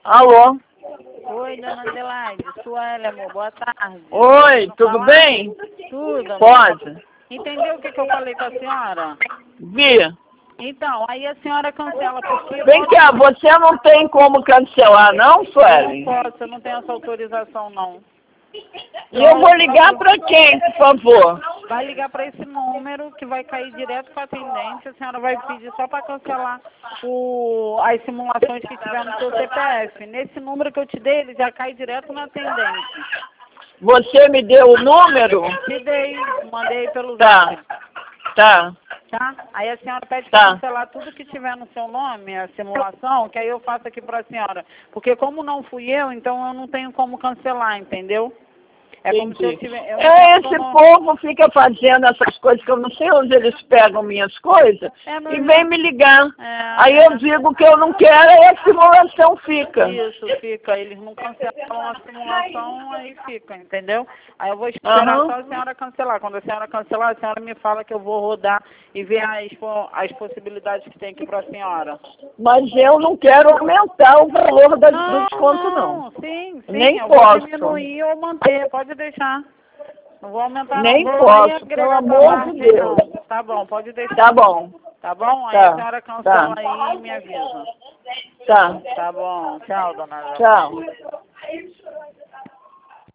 Alô? Oi, dona Adelaide. Sueli, amor. Boa tarde. Oi, Posso tudo falar? bem? Tudo, amor. Pode. Entendeu o que eu falei com a senhora? Vi. Então, aí a senhora cancela, porque... Vem cá, você não tem como cancelar, não, Eu Sueli? não posso, eu não tenho essa autorização, não. E eu vou ligar pra quem, por favor? Vai ligar para esse número que vai cair direto para atendente. A senhora vai pedir só para cancelar as simulações que tiver no seu CPF. Nesse número que eu te dei, ele já cai direto na atendente. Você me deu o número? Te dei, mandei pelo Tá, zap. tá, Tá? Aí a senhora pede para tá. cancelar tudo que tiver no seu nome, a simulação, que aí eu faço aqui para a senhora. Porque como não fui eu, então eu não tenho como cancelar, entendeu? É como se eu Entendi. tivesse... Esse povo fica fazendo essas coisas que eu não sei onde eles pegam minhas coisas e vem me ligar. Aí eu digo que eu não quero e a simulação fica. Isso, fica. Eles não cancelam a simulação, aí fica, entendeu? Aí eu vou esperar só a senhora cancelar. Quando a senhora cancelar, a senhora me fala que eu vou rodar e ver as possibilidades que tem aqui para a senhora. Mas eu não quero aumentar o valor do desconto, não. Sim, Nem eu posso. vou diminuir ou manter, pode deixar. Não vou aumentar, Nem não. posso, pelo amor de Deus. Não. Tá bom, pode deixar. Tá bom. Tá bom? Aí Tá, a senhora cancela aí e me avisa. Tá. Tá bom. Tchau, dona Ana. Tchau.